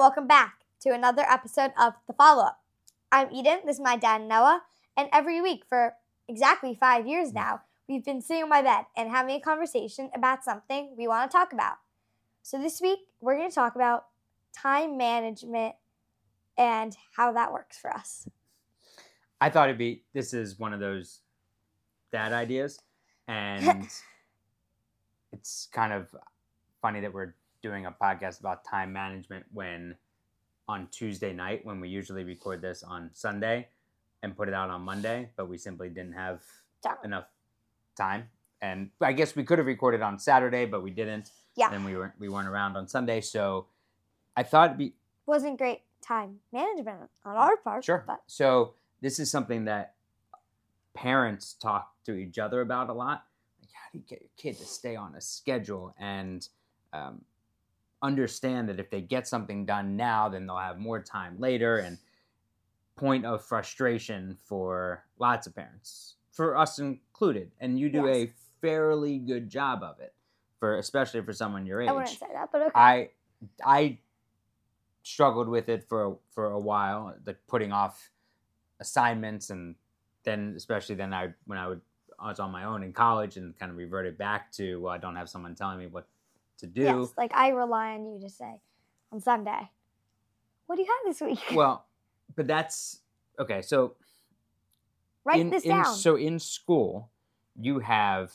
welcome back to another episode of The Follow-Up. I'm Eden, this is my dad Noah, and every week for exactly 5 years now, we've been sitting on my bed and having a conversation about something we want to talk about. So this week, we're going to talk about time management and how that works for us. I thought this is one of those dad ideas, and it's kind of funny that we're doing a podcast about time management when on Tuesday night, when we usually record this on Sunday and put it out on Monday, but we simply didn't have enough time. And I guess we could have recorded on Saturday, but we didn't. Yeah. And we weren't around on Sunday, so I thought wasn't great time management on our part. Sure. But So this is something that parents talk to each other about a lot. Like, how do you get your kid to stay on a schedule and understand that if they get something done now, then they'll have more time later, and point of frustration for lots of parents, for us included. And you do a fairly good job of it, especially for someone your age. I wouldn't say that, but okay. I struggled with it for a while, like putting off assignments, and then especially when I was on my own in college and kind of reverted back to, well, I don't have someone telling me what to do. Yes, like I rely on you to say on Sunday, what do you have this week? Well, but that's okay. So write this down. So in school, you have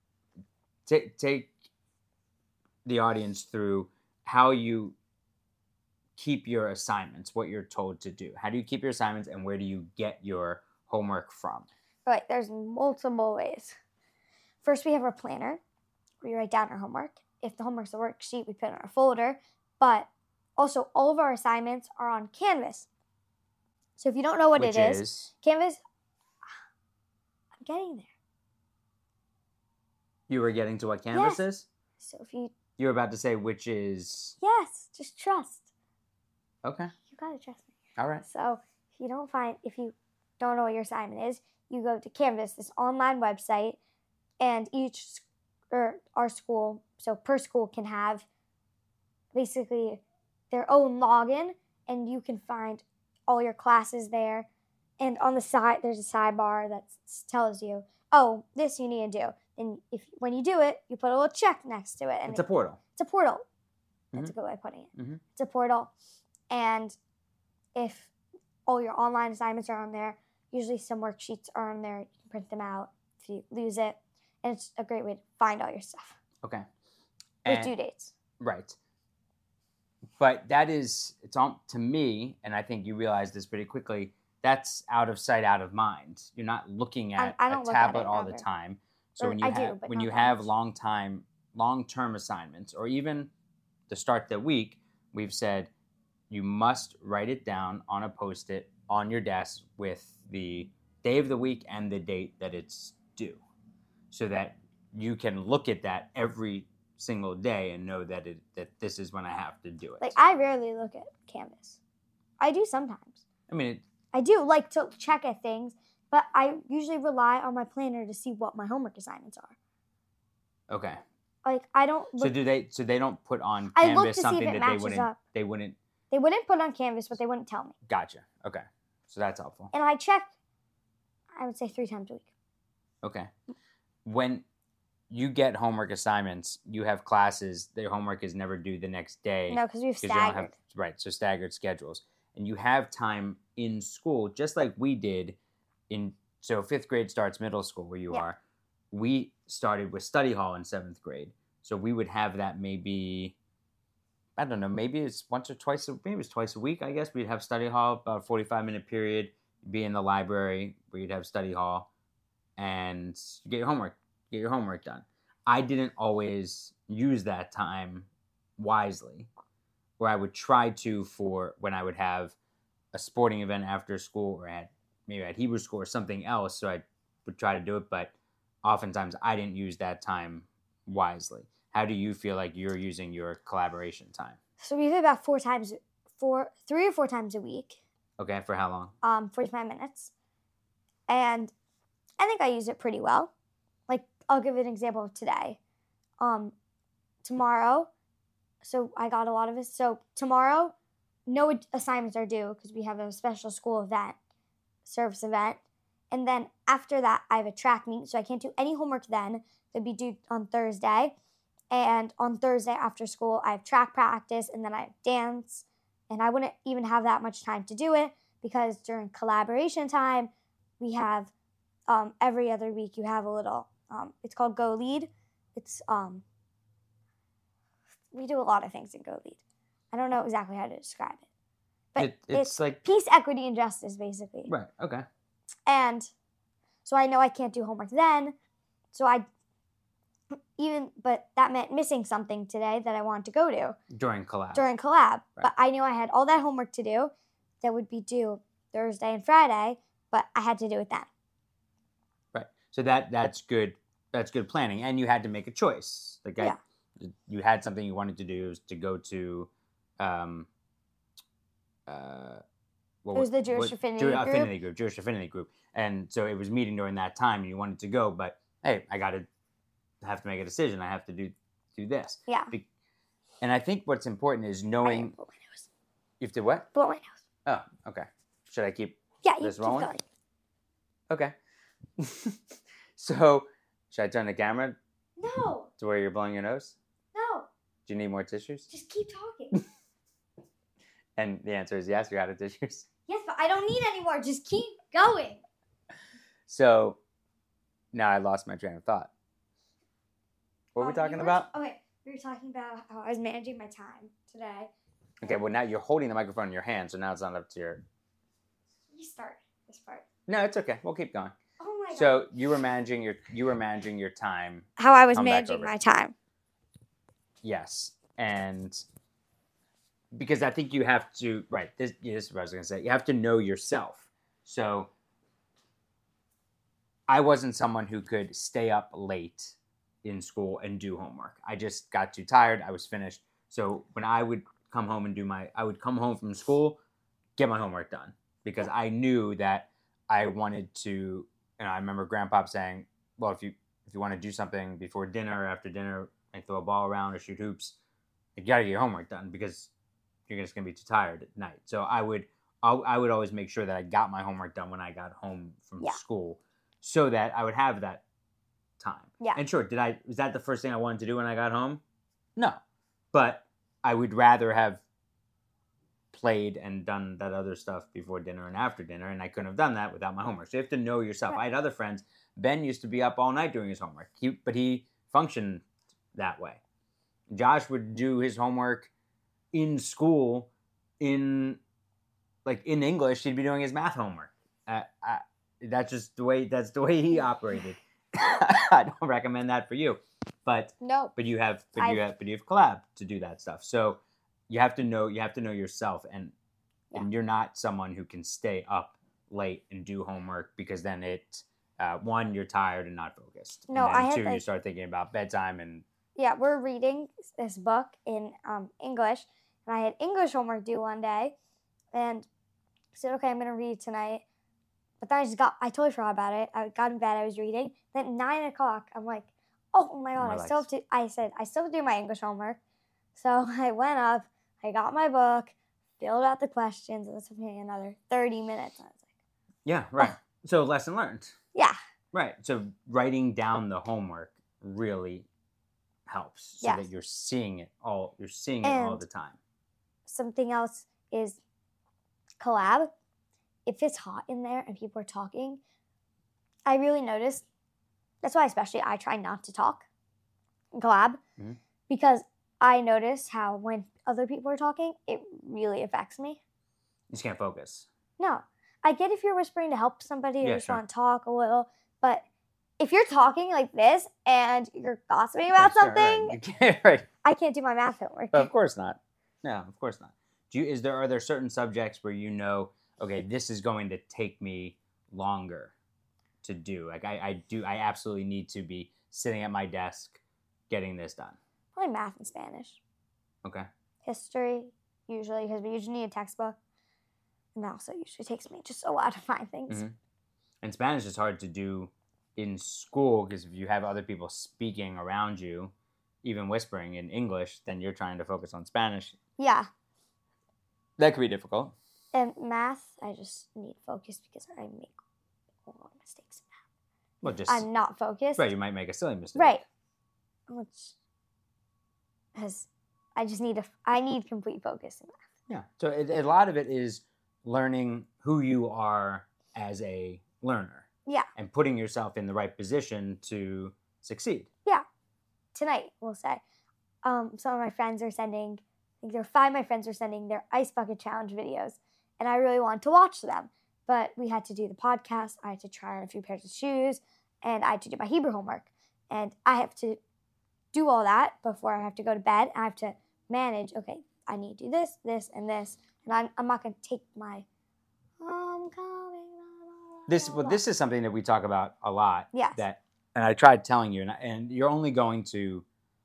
take the audience through how you keep your assignments, what you're told to do. How do you keep your assignments, and where do you get your homework from? Right, there's multiple ways. First, we have our planner, where we write down our homework. If the homework's a worksheet, we put it in our folder. But also, all of our assignments are on Canvas. So if you don't know what it is, Canvas, I'm getting there. You were getting to what Canvas is? So if you were about to say which is... Yes, just trust. Okay. You gotta trust me. All right. So if you don't know what your assignment is, you go to Canvas, this online website, and our school, so per school, can have basically their own login, and you can find all your classes there. And on the side, there's a sidebar that tells you, oh, this you need to do. And when you do it, you put a little check next to it. And it's a portal. It's a portal. Mm-hmm. That's a good way of putting it. Mm-hmm. It's a portal. And if all your online assignments are on there, usually some worksheets are on there. You can print them out if you lose it. And it's a great way to find all your stuff. Okay. With due dates. Right. But it's all, to me, and I think you realize this pretty quickly, that's out of sight, out of mind. You're not looking at a tablet all the time. So when you have long-term assignments, or even to start the week, we've said you must write it down on a Post-it on your desk with the day of the week and the date that it's due, so that you can look at that every single day and know that this is when I have to do it. Like, I rarely look at Canvas. I do sometimes. I do like to check at things, but I usually rely on my planner to see what my homework assignments are. Okay. Like, I don't look... So they don't put on Canvas something that they wouldn't... They wouldn't put on Canvas, but they wouldn't tell me. Gotcha. Okay. So that's helpful. And I check, I would say 3 times a week. Okay. When you get homework assignments, you have classes, their homework is never due the next day. No, because we have staggered. So staggered schedules. And you have time in school, just like we did so 5th grade starts middle school where you are. We started with study hall in 7th grade. So we would have that maybe, I don't know, maybe it's once or twice, maybe it's twice a week, I guess. We'd have study hall, about a 45-minute period, be in the library where you'd have study hall, and you get your homework done. I didn't always use that time wisely, where I would try to for when I would have a sporting event after school, or maybe at Hebrew school or something else, so I would try to do it, but oftentimes I didn't use that time wisely. How do you feel like you're using your collaboration time? So we do about 3 or 4 times a week. Okay, for how long? 45 minutes. And I think I use it pretty well. Like, I'll give an example of today. Tomorrow, so I got a lot of it. So tomorrow, no assignments are due because we have a special school event, service event. And then after that, I have a track meet, so I can't do any homework then. That'd be due on Thursday. And on Thursday after school, I have track practice, and then I have dance. And I wouldn't even have that much time to do it because during collaboration time, we have every other week you have a little, it's called Go Lead. It's, we do a lot of things in Go Lead. I don't know exactly how to describe it. But it's like peace, equity, and justice, basically. right. Okay. And so I know I can't do homework then. But that meant missing something today that I wanted to go to. During collab. Right. Right. But I knew I had all that homework to do that would be due Thursday and Friday, but I had to do it then. Right. So that's good. That's good planning. And you had to make a choice. Like you had something you wanted to do to go to it was the Jewish Affinity Group. Jewish Affinity Group. And so it was meeting during that time and you wanted to go, but hey, I have to make a decision. I have to do this. Yeah. And I think what's important is knowing. Blow my nose. You have to what? Blow my nose. Oh, okay. Should I keep this keep rolling? going. Okay. So, should I turn the camera No. to where you're blowing your nose? No. Do you need more tissues? Just keep talking. And the answer is yes, you're out of tissues. Yes, but I don't need any more. Just keep going. So, now I lost my train of thought. What were we talking about? Okay, we were talking about how I was managing my time today. Okay, well now you're holding the microphone in your hand, so now it's not up to your... Restart this part. No, it's okay. We'll keep going. Oh my god. So you were managing your time. How I was Come back managing over. my time. Yes, and because I think you have to This is what I was going to say. You have to know yourself. So I wasn't someone who could stay up late in school and do homework. I just got too tired. I was finished. So when I would come home and I would come home from school, get my homework done because I knew that I wanted to. And I remember Grandpa saying, "Well, if you want to do something before dinner or after dinner, like throw a ball around or shoot hoops, you got to get your homework done because you're just gonna be too tired at night." So I would always make sure that I got my homework done when I got home from school, so that I would have that time. Yeah. And sure, was that the first thing I wanted to do when I got home? No, but I would rather have played and done that other stuff before dinner and after dinner, and I couldn't have done that without my homework. So you have to know yourself. Right. I had other friends. Ben used to be up all night doing his homework, but he functioned that way. Josh would do his homework in school, in English. He'd be doing his math homework. That's just the way he operated. I don't recommend that for you, but No. But you have collab to do that stuff. So you have to know yourself, and you're not someone who can stay up late and do homework because then one, you're tired and not focused. No, and then two, you start thinking about bedtime and. Yeah, we're reading this book in English, and I had English homework due one day, and I said, "Okay, I'm gonna read tonight." But then I totally forgot about it. I got in bed, I was reading. Then at 9 o'clock, I'm like, "Oh my god, I still have to do my English homework." So I went up, I got my book, filled out the questions, and it took me another 30 minutes. And I was like, yeah, right. Oh. So lesson learned. Yeah. Right. So writing down the homework really helps so that you're seeing it all the time. Something else is collab. If it's hot in there and people are talking, I really notice. That's why especially I try not to talk in collab, because I notice how when other people are talking, it really affects me. You just can't focus. No. I get if you're whispering to help somebody or just want to talk a little, but if you're talking like this and you're gossiping about something, you can't, right. I can't do my math homework. Of course not. No, of course not. Are there certain subjects where you know, okay, this is going to take me longer to do? Like I absolutely need to be sitting at my desk getting this done. Probably math and Spanish. Okay. History, usually, because we usually need a textbook. And that also usually takes me just a while to find things. Mm-hmm. And Spanish is hard to do in school because if you have other people speaking around you, even whispering in English, then you're trying to focus on Spanish. Yeah. That could be difficult. And math, I just need focus because I make a lot of mistakes in math. Well, just I'm not focused. right. You might make a silly mistake. Right. Which has I need complete focus in math. Yeah. So a lot of it is learning who you are as a learner. Yeah. And putting yourself in the right position to succeed. Yeah. Tonight, we'll say, some of my friends are sending. I think there are 5 of my friends are sending their ice bucket challenge videos, and I really wanted to watch them, but we had to do the podcast. I had to try on a few pairs of shoes, and I had to do my Hebrew homework, and I have to do all that before I have to go to bed. I have to manage. Okay, I need to do this, this, and this, and I'm not going to take my. I'm coming. This is something that we talk about a lot. Yes. And I tried telling you, and you're only going to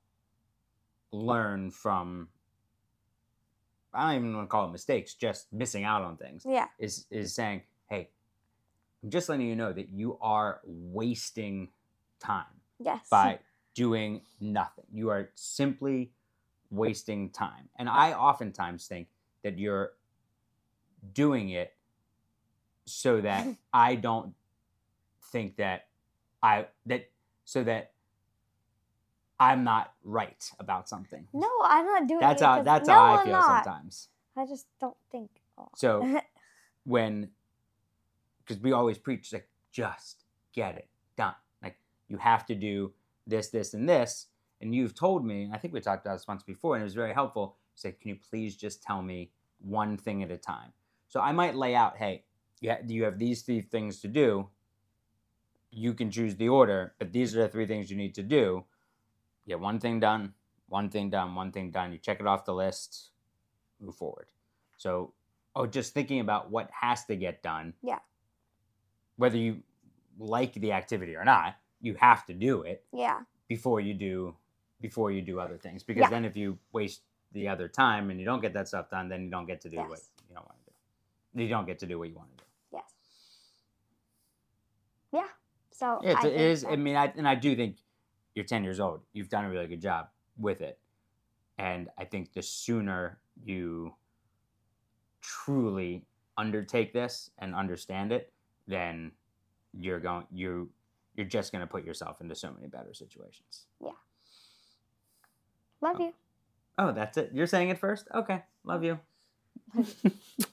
learn from. I don't even want to call it mistakes, just missing out on things. Yeah. Is saying, hey, I'm just letting you know that you are wasting time. Yes. By doing nothing. You are simply wasting time. And I oftentimes think that you're doing it so that I don't think that so that I'm not right about something. No, I'm not doing that's it. How I feel sometimes. I just don't think. Oh. So because we always preach, like, just get it done. Like, you have to do this, this, and this. And you've told me, I think we talked about this once before, and it was very helpful. You said, can you please just tell me one thing at a time? So I might lay out, hey, you have these 3 things to do. You can choose the order, but these are the 3 things you need to do. Get one thing done, one thing done, one thing done. You check it off the list, move forward. So, just thinking about what has to get done. Yeah. Whether you like the activity or not, you have to do it. Yeah. Before you do other things. Because then if you waste the other time and you don't get that stuff done, then you don't get to do what you don't want to do. You don't get to do what you want to do. Yes. Yeah. So it is. I mean, I do think you're 10 years old. You've done a really good job with it, and I think the sooner you truly undertake this and understand it, then you're just going to put yourself into so many better situations. Yeah. Love you. Oh, that's it. You're saying it first? Okay. Love you.